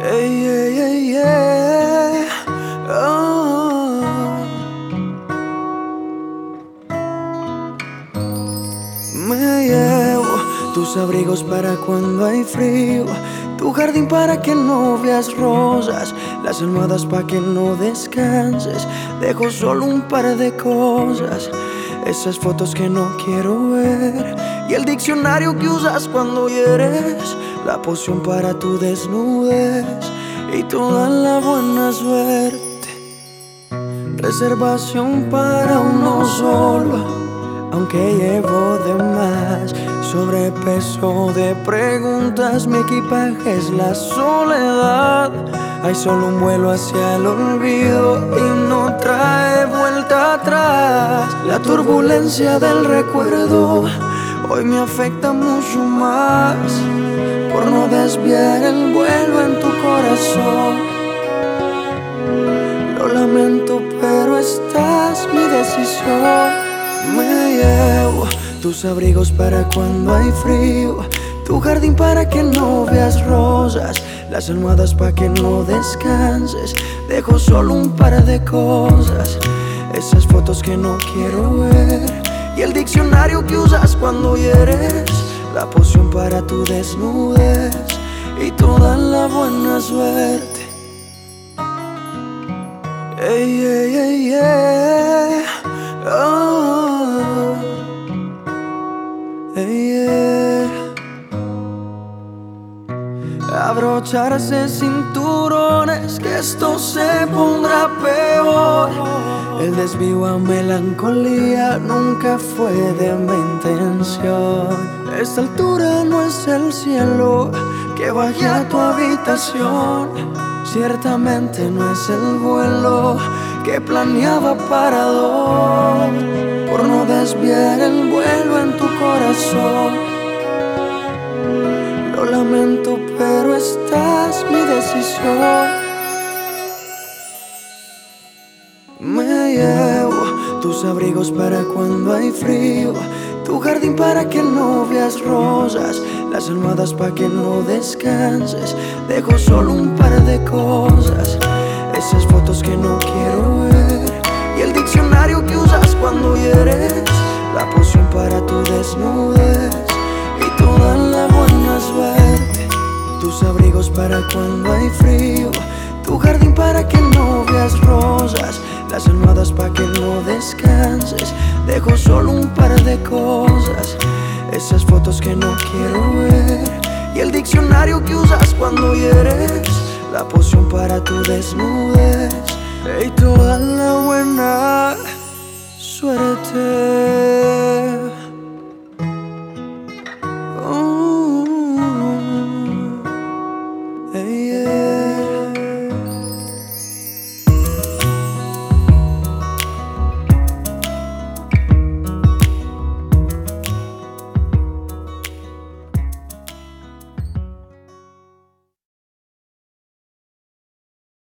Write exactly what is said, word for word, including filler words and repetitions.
Ey, ey, ey, ey. Oh. Me llevo tus abrigos para cuando hay frío, tu jardín para que no veas rosas, las almohadas para que no descanses. Dejo solo un par de cosas, esas fotos que no quiero ver, y el diccionario que usas cuando hieres, la poción para tu desnudez y toda la buena suerte. Reservación para uno solo, aunque llevo de más. Sobrepeso de preguntas, mi equipaje es la soledad. Hay solo un vuelo hacia el olvido y no trae vuelta atrás. La turbulencia del recuerdo hoy me afecta mucho más, por no desviar el vuelo en tu corazón. Lo lamento, pero esta es mi decisión. Me llevo tus abrigos para cuando hay frío, tu jardín para que no veas rosas, las almohadas para que no descanses. Dejo solo un par de cosas, esas fotos que no quiero ver, y el diccionario que usas cuando hieres, la poción para tu desnudez y toda la buena suerte. Ey, ey, ey, ey. Oh. Ey, ey. Abrocharse cinturones, que esto se pondrá peor. El desvío a melancolía nunca fue de mi intención. Esta altura no es el cielo, que baje a tu habitación. Ciertamente no es el vuelo que planeaba para dos, por no desviar el vuelo en tu corazón. Lo lamento, pero esta es mi decisión. Me llevo tus abrigos para cuando hay frío, tu jardín para que no veas rosas, las almohadas para que no descanses. Dejo solo un par de cosas, esas fotos que no quiero ver, y el diccionario que usas cuando hieres, la poción para tu desnudez y toda la buena suerte. Tus abrigos para cuando hay frío, tu jardín para que no veas rosas, las almohadas para que no descanses. Dejo solo un par de cosas, esas fotos que no quiero ver, y el diccionario que usas cuando hieres, la poción para tu desnudez y toda la buena suerte. Oh, hey, yeah.